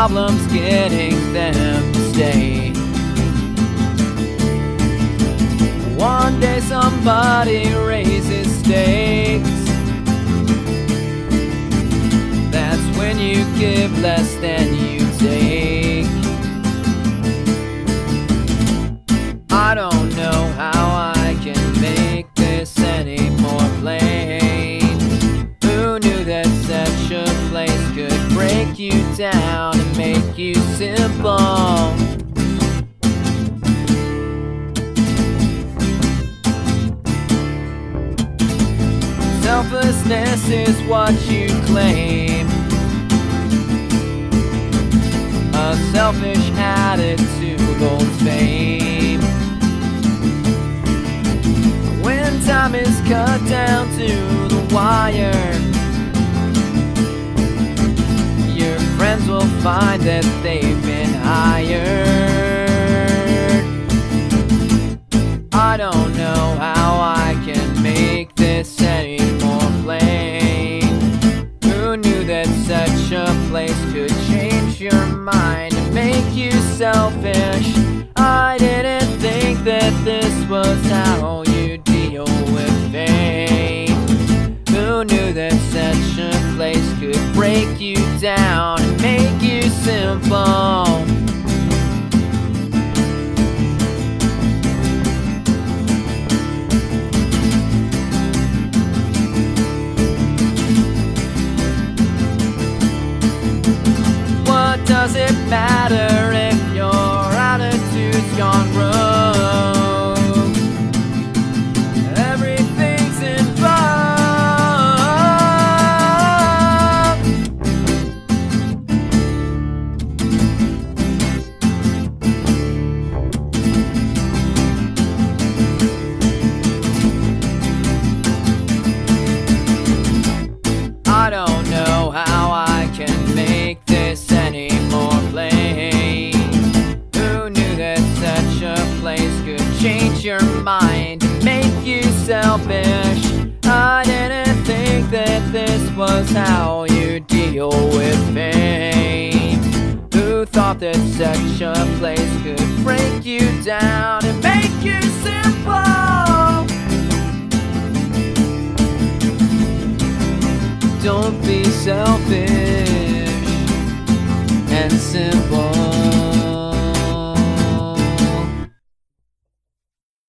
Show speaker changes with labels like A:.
A: problems getting them to stay. One day somebody raises stakes. That's when you give less than you take. I don't know how I can make this any more plain. Who knew that such a place could break you down and make you simple? Selflessness is what you claim. A selfish attitude holds fame. When time is cut down to the wire, your friends will find that they've been hired. I don't know how I can make this any more plain. Who knew that such a place could change your mind and make you selfish? I didn't think that this was how you deal with pain. Who knew that such a place could break you down and make you simple? What does it matter if your attitude's gone rogue? Everything's involved. I don't know how I can make this any more plain. Who knew that such a place could change your mind and make you selfish? I didn't think that this was how you deal with pain. Who thought that such a place could break you down and make you simple? Don't be selfish and simple.